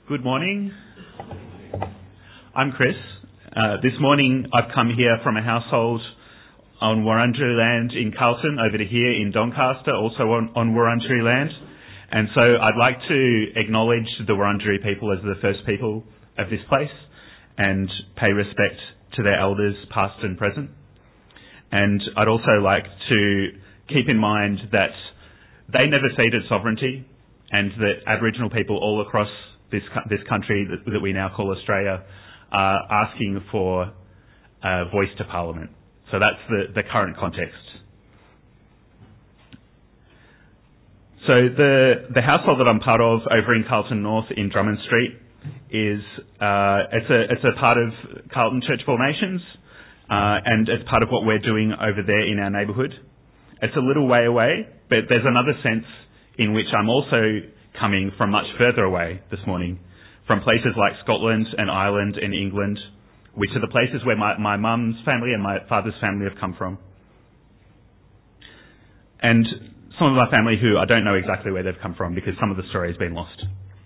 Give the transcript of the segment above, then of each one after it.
Good morning. I'm Chris. This morning I've come here from a household on Wurundjeri land in Carlton over to here in Doncaster, also on Wurundjeri land. And so I'd like to acknowledge the Wurundjeri people as the first people of this place and pay respect to their elders past and present. And I'd also like to keep in mind that they never ceded sovereignty and that Aboriginal people all across this country that we now call Australia are asking for a voice to Parliament. So that's the current context. So the household that I'm part of over in Carlton North in Drummond Street is it's a part of Carlton Church of All Nations, and it's part of what we're doing over there in our neighbourhood. It's a little way away, but there's another sense in which I'm also coming from much further away this morning, from places like Scotland and Ireland and England, which are the places where my mum's family and my father's family have come from. And some of my family who I don't know exactly where they've come from because some of the story has been lost.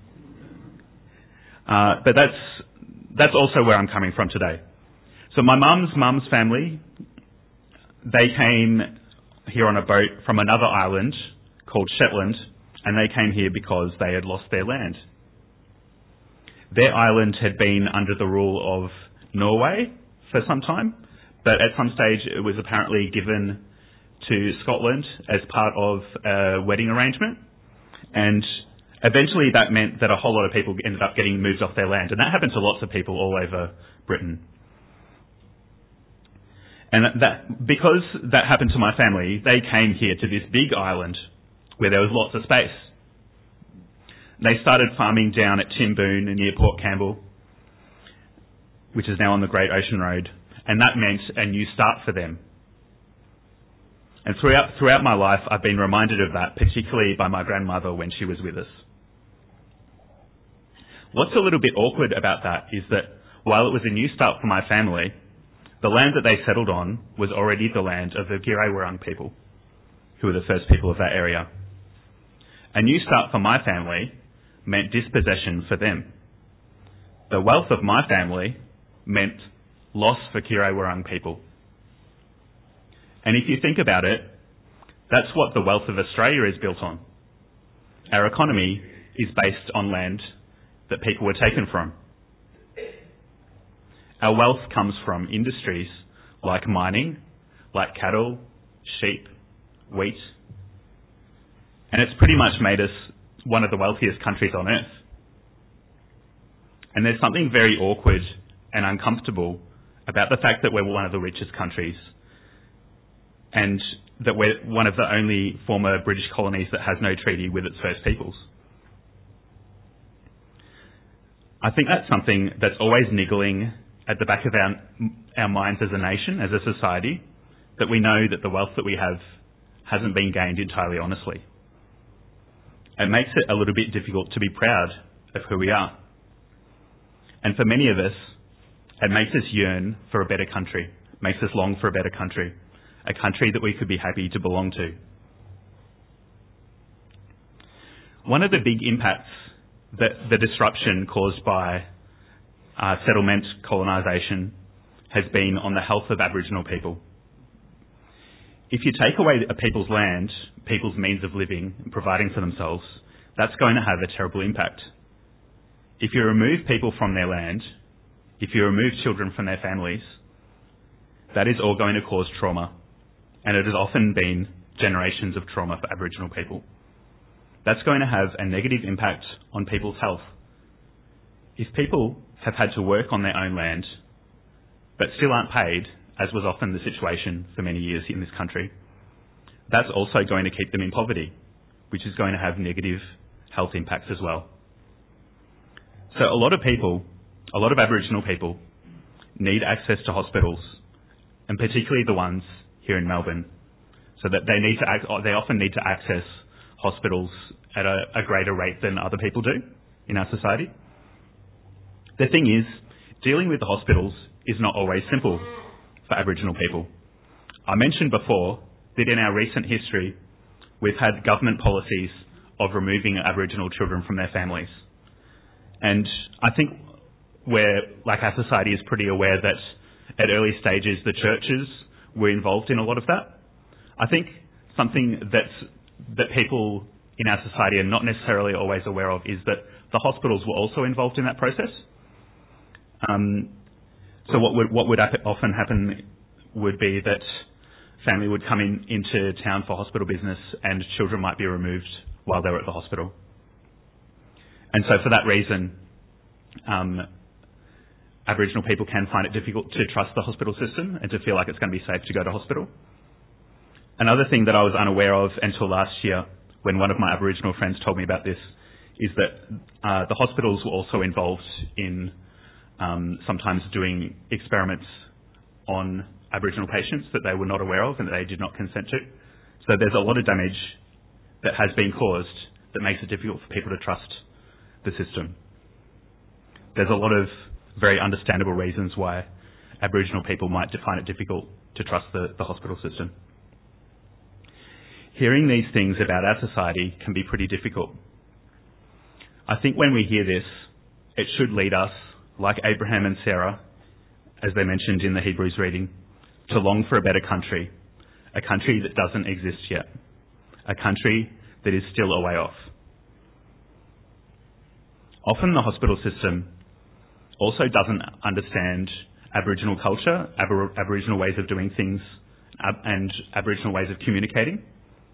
But that's also where I'm coming from today. So my mum's family, they came here on a boat from another island called Shetland, and they came here because they had lost their land. Their island had been under the rule of Norway for some time, but at some stage it was apparently given to Scotland as part of a wedding arrangement, and eventually that meant that a whole lot of people ended up getting moved off their land, and that happened to lots of people all over Britain. And because that happened to my family, they came here to this big island where there was lots of space. They started farming down at Timboon near Port Campbell, which is now on the Great Ocean Road, and that meant a new start for them. And throughout my life, I've been reminded of that, particularly by my grandmother when she was with us. What's a little bit awkward about that is that while it was a new start for my family, the land that they settled on was already the land of the Giray Wurrung people, who were the first people of that area. A new start for my family meant dispossession for them. The wealth of my family meant loss for Giray Wurrung people. And if you think about it, that's what the wealth of Australia is built on. Our economy is based on land that people were taken from. Our wealth comes from industries like mining, like cattle, sheep, wheat, and it's pretty much made us one of the wealthiest countries on earth. And there's something very awkward and uncomfortable about the fact that we're one of the richest countries and that we're one of the only former British colonies that has no treaty with its First Peoples. I think that's something that's always niggling at the back of our minds as a nation, as a society, that we know that the wealth that we have hasn't been gained entirely honestly. It makes it a little bit difficult to be proud of who we are. And for many of us, it makes us yearn for a better country, makes us long for a better country, a country that we could be happy to belong to. One of the big impacts that the disruption caused by settlement colonisation has been on the health of Aboriginal people. If you take away a people's land, people's means of living and providing for themselves, that's going to have a terrible impact. If you remove people from their land, if you remove children from their families, that is all going to cause trauma. And it has often been generations of trauma for Aboriginal people. That's going to have a negative impact on people's health. If people have had to work on their own land, but still aren't paid, as was often the situation for many years in this country, that's also going to keep them in poverty, which is going to have negative health impacts as well. So a lot of Aboriginal people need access to hospitals, and particularly the ones here in Melbourne, so that they often need to access hospitals at a greater rate than other people do in our society. The thing is, dealing with the hospitals is not always simple for Aboriginal people. I mentioned before that in our recent history, we've had government policies of removing Aboriginal children from their families. And I think our society is pretty aware that at early stages the churches were involved in a lot of that. I think something that people in our society are not necessarily always aware of is that the hospitals were also involved in that process. So what would often happen would be that family would come into town for hospital business and children might be removed while they were at the hospital. And so for that reason, Aboriginal people can find it difficult to trust the hospital system and to feel like it's going to be safe to go to hospital. Another thing that I was unaware of until last year, when one of my Aboriginal friends told me about this, is that the hospitals were also involved in sometimes doing experiments on Aboriginal patients that they were not aware of and that they did not consent to. So there's a lot of damage that has been caused that makes it difficult for people to trust the system. There's a lot of very understandable reasons why Aboriginal people might find it difficult to trust the hospital system. Hearing these things about our society can be pretty difficult. I think when we hear this, it should lead us, like Abraham and Sarah, as they mentioned in the Hebrews reading, to long for a better country, a country that doesn't exist yet, a country that is still a way off. Often the hospital system also doesn't understand Aboriginal culture, Aboriginal ways of doing things, and Aboriginal ways of communicating.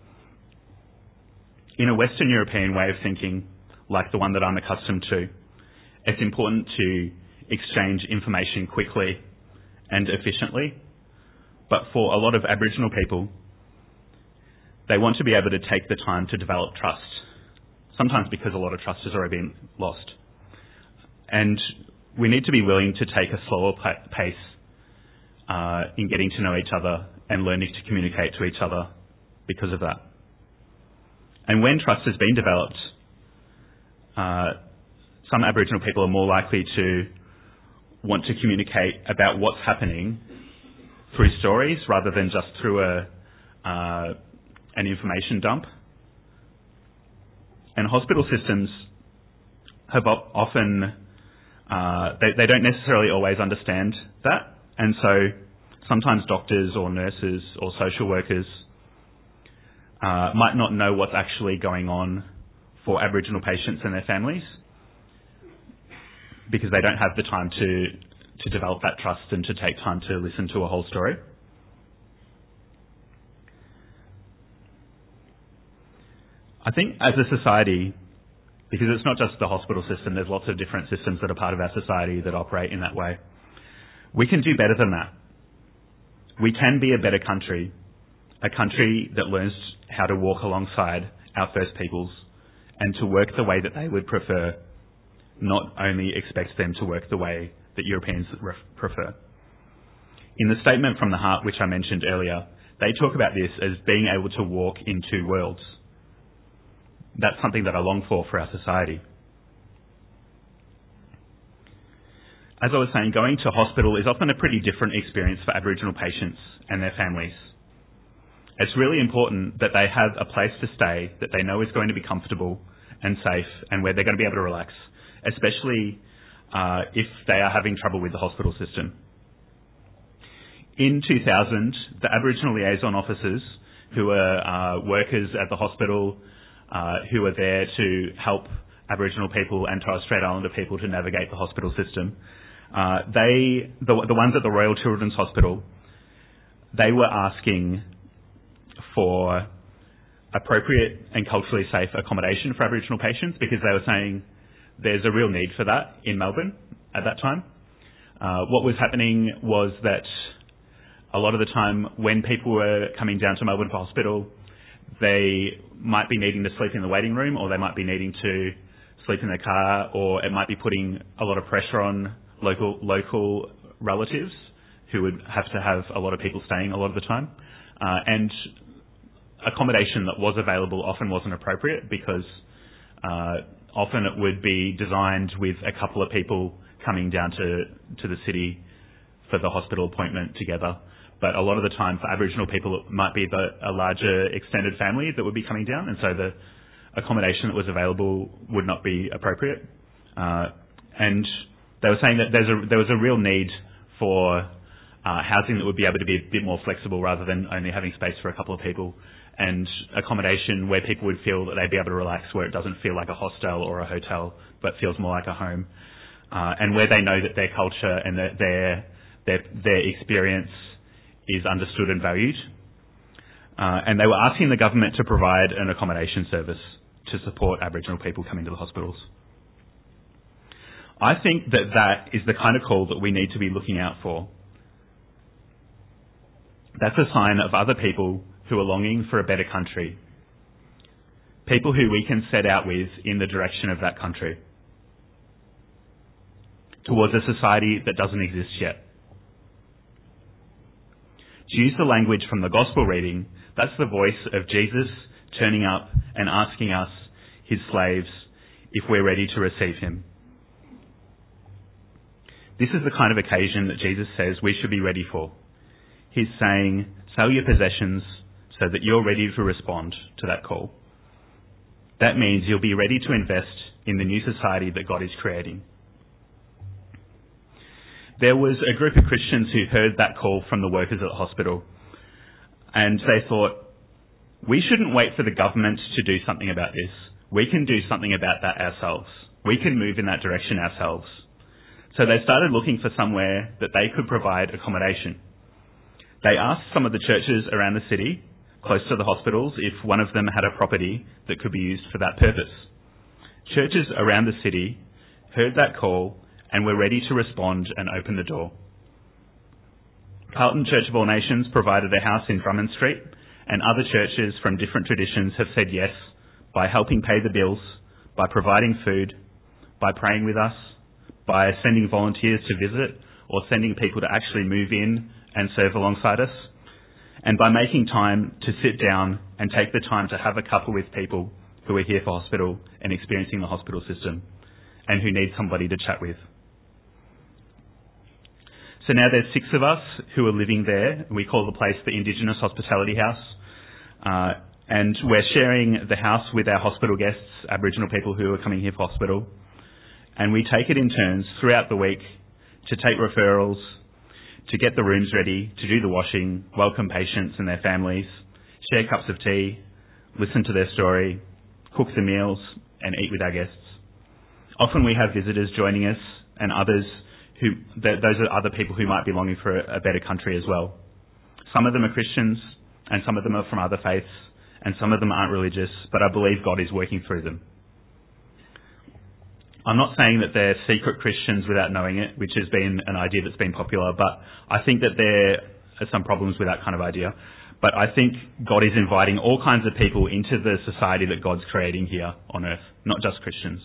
In a Western European way of thinking, like the one that I'm accustomed to, it's important to exchange information quickly and efficiently. But for a lot of Aboriginal people, they want to be able to take the time to develop trust, sometimes because a lot of trust has already been lost. And we need to be willing to take a slower pace in getting to know each other and learning to communicate to each other because of that. And when trust has been developed, some Aboriginal people are more likely to want to communicate about what's happening through stories rather than just through an information dump. And hospital systems have often, they don't necessarily always understand that. And so sometimes doctors or nurses or social workers might not know what's actually going on for Aboriginal patients and their families because they don't have the time to develop that trust and to take time to listen to a whole story. I think as a society, because it's not just the hospital system, there's lots of different systems that are part of our society that operate in that way. We can do better than that. We can be a better country, a country that learns how to walk alongside our First Peoples and to work the way that they would prefer, not only expect them to work the way that Europeans prefer. In the statement from the heart, which I mentioned earlier, they talk about this as being able to walk in two worlds. That's something that I long for our society. As I was saying, going to hospital is often a pretty different experience for Aboriginal patients and their families. It's really important that they have a place to stay that they know is going to be comfortable and safe and where they're going to be able to relax, especially if they are having trouble with the hospital system. In 2000, the Aboriginal liaison officers, who are workers at the hospital, who are there to help Aboriginal people and Torres Strait Islander people to navigate the hospital system, the ones at the Royal Children's Hospital, they were asking for appropriate and culturally safe accommodation for Aboriginal patients because they were saying there's a real need for that in Melbourne at that time. What was happening was that a lot of the time when people were coming down to Melbourne for hospital, they might be needing to sleep in the waiting room, or they might be needing to sleep in their car, or it might be putting a lot of pressure on local relatives who would have to have a lot of people staying a lot of the time. And accommodation that was available often wasn't appropriate because often it would be designed with a couple of people coming down to the city for the hospital appointment together. But a lot of the time for Aboriginal people, it might be a larger extended family that would be coming down, and so the accommodation that was available would not be appropriate. And they were saying that there was a real need for housing that would be able to be a bit more flexible rather than only having space for a couple of people, and accommodation where people would feel that they'd be able to relax, where it doesn't feel like a hostel or a hotel, but feels more like a home, and where they know that their culture and that their experience is understood and valued. And they were asking the government to provide an accommodation service to support Aboriginal people coming to the hospitals. I think that that is the kind of call that we need to be looking out for. That's a sign of other people who are longing for a better country. People who we can set out with in the direction of that country. Towards a society that doesn't exist yet. To use the language from the Gospel reading, that's the voice of Jesus turning up and asking us, his slaves, if we're ready to receive him. This is the kind of occasion that Jesus says we should be ready for. He's saying, sell your possessions so that you're ready to respond to that call. That means you'll be ready to invest in the new society that God is creating. There was a group of Christians who heard that call from the workers at the hospital, and they thought, we shouldn't wait for the government to do something about this. We can do something about that ourselves. We can move in that direction ourselves. So they started looking for somewhere that they could provide accommodation. They asked some of the churches around the city, close to the hospitals, if one of them had a property that could be used for that purpose. Churches around the city heard that call and were ready to respond and open the door. Carlton Church of All Nations provided a house in Drummond Street, and other churches from different traditions have said yes by helping pay the bills, by providing food, by praying with us, by sending volunteers to visit or sending people to actually move in and serve alongside us, and by making time to sit down and take the time to have a cuppa with people who are here for hospital and experiencing the hospital system and who need somebody to chat with. So now there's 6 of us who are living there. We call the place the Indigenous Hospitality House. And we're sharing the house with our hospital guests, Aboriginal people who are coming here for hospital. And we take it in turns throughout the week to take referrals, to get the rooms ready, to do the washing, welcome patients and their families, share cups of tea, listen to their story, cook the meals, and eat with our guests. Often we have visitors joining us and others those are other people who might be longing for a better country as well. Some of them are Christians, and some of them are from other faiths, and some of them aren't religious, but I believe God is working through them. I'm not saying that they're secret Christians without knowing it, which has been an idea that's been popular, but I think that there are some problems with that kind of idea. But I think God is inviting all kinds of people into the society that God's creating here on earth, not just Christians.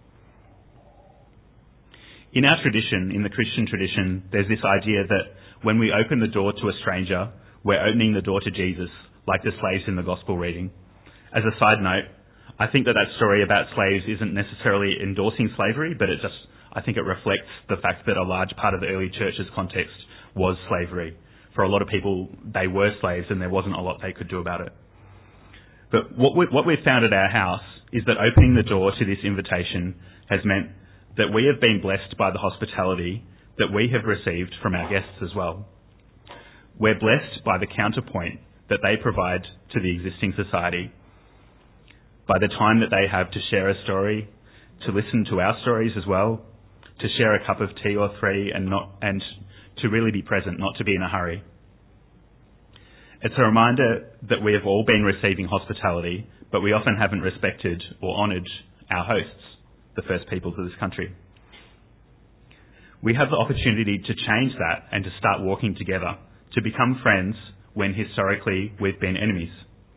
In our tradition, in the Christian tradition, there's this idea that when we open the door to a stranger, we're opening the door to Jesus, like the slaves in the Gospel reading. As a side note, I think that story about slaves isn't necessarily endorsing slavery, but I think it reflects the fact that a large part of the early church's context was slavery. For a lot of people, they were slaves and there wasn't a lot they could do about it. But what we've found at our house is that opening the door to this invitation has meant that we have been blessed by the hospitality that we have received from our guests as well. We're blessed by the counterpoint that they provide to the existing society, by the time that they have to share a story, to listen to our stories as well, to share a cup of tea or 3 and to really be present, not to be in a hurry. It's a reminder that we have all been receiving hospitality, but we often haven't respected or honoured our hosts, the first peoples of this country. We have the opportunity to change that and to start walking together, to become friends when historically we've been enemies.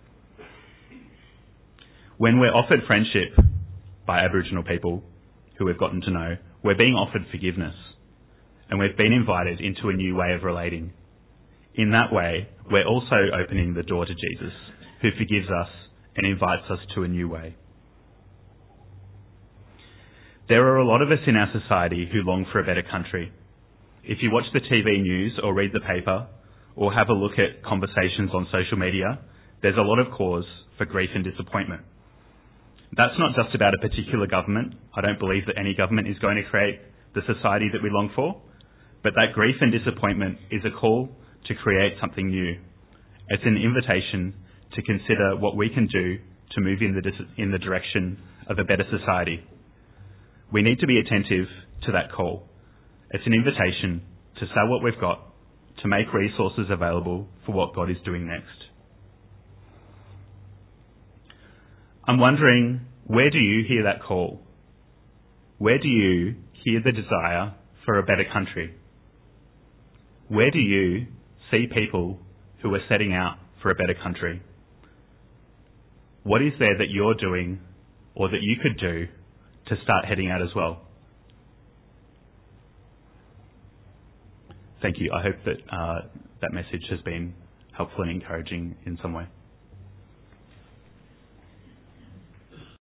When we're offered friendship by Aboriginal people who we've gotten to know, we're being offered forgiveness, and we've been invited into a new way of relating. In that way, we're also opening the door to Jesus, who forgives us and invites us to a new way. There are a lot of us in our society who long for a better country. If you watch the TV news or read the paper or have a look at conversations on social media, there's a lot of cause for grief and disappointment. That's not just about a particular government. I don't believe that any government is going to create the society that we long for, but that grief and disappointment is a call to create something new. It's an invitation to consider what we can do to move in the direction of a better society. We need to be attentive to that call. It's an invitation to sell what we've got, to make resources available for what God is doing next. I'm wondering, where do you hear that call? Where do you hear the desire for a better country? Where do you see people who are setting out for a better country? What is there that you're doing or that you could do to start heading out as well? Thank you. I hope that that message has been helpful and encouraging in some way.